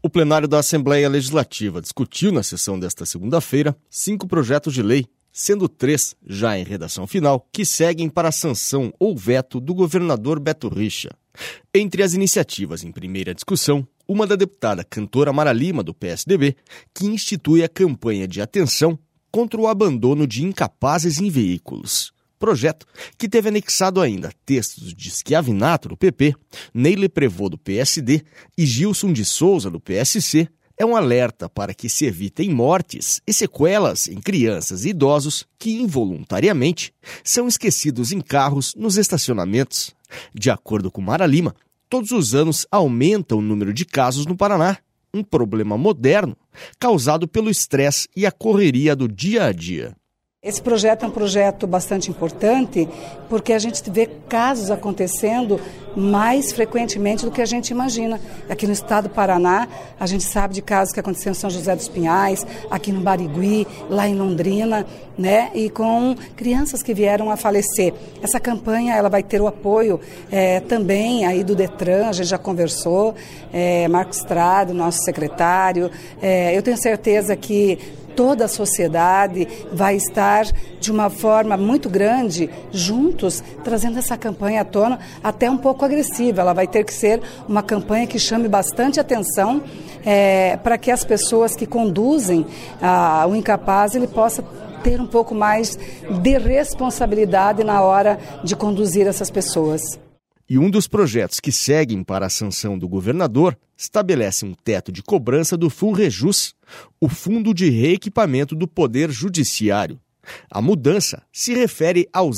O plenário da Assembleia Legislativa discutiu na sessão desta segunda-feira 5 projetos de lei, sendo 3 já em redação final, que seguem para a sanção ou veto do governador Beto Richa. Entre as iniciativas em primeira discussão, uma da deputada cantora Mara Lima, do PSDB, que institui a campanha de atenção contra o abandono de incapazes em veículos. Projeto que teve anexado ainda textos de Schiavinato, do PP, Neile Prevot, do PSD e Gilson de Souza, do PSC, é um alerta para que se evitem mortes e sequelas em crianças e idosos que, involuntariamente, são esquecidos em carros nos estacionamentos. De acordo com Mara Lima, todos os anos aumenta o número de casos no Paraná, um problema moderno causado pelo estresse e a correria do dia a dia. Esse projeto é um projeto bastante importante porque a gente vê casos acontecendo mais frequentemente do que a gente imagina. Aqui no estado do Paraná, a gente sabe de casos que aconteceram em São José dos Pinhais, aqui no Barigui, lá em Londrina, né? E com crianças que vieram a falecer. Essa campanha ela vai ter o apoio também aí do Detran, a gente já conversou, Marcos Estrada, nosso secretário. Eu tenho certeza que toda a sociedade vai estar de uma forma muito grande, juntos, trazendo essa campanha à tona, até um pouco agressiva. Ela vai ter que ser uma campanha que chame bastante atenção para que as pessoas que conduzem o incapaz, ele possa ter um pouco mais de responsabilidade na hora de conduzir essas pessoas. E um dos projetos que seguem para a sanção do governador estabelece um teto de cobrança do FUNREJUS, o Fundo de Reequipamento do Poder Judiciário. A mudança se refere ao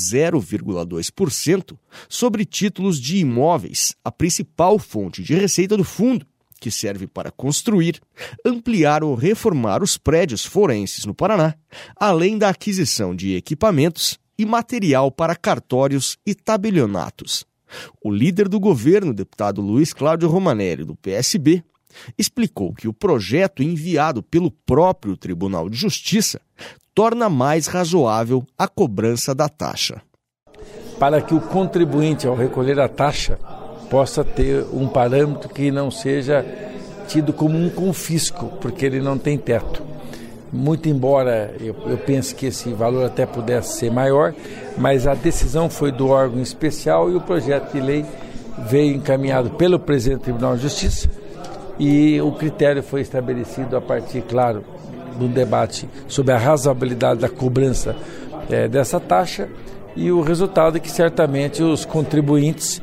0,2% sobre títulos de imóveis, a principal fonte de receita do fundo, que serve para construir, ampliar ou reformar os prédios forenses no Paraná, além da aquisição de equipamentos e material para cartórios e tabelionatos. O líder do governo, deputado Luiz Cláudio Romanelli, do PSB, explicou que o projeto enviado pelo próprio Tribunal de Justiça torna mais razoável a cobrança da taxa. Para que o contribuinte, ao recolher a taxa, possa ter um parâmetro que não seja tido como um confisco, porque ele não tem teto. Muito embora eu pense que esse valor até pudesse ser maior, mas a decisão foi do órgão especial e o projeto de lei veio encaminhado pelo presidente do Tribunal de Justiça e o critério foi estabelecido a partir, claro, do debate sobre a razoabilidade da cobrança dessa taxa e o resultado é que certamente os contribuintes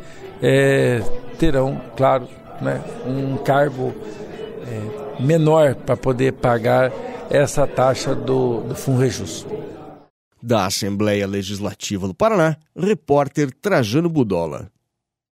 terão, claro, né, um cargo menor para poder pagar essa taxa do FUNREJUS. Da Assembleia Legislativa do Paraná, repórter Trajano Budola.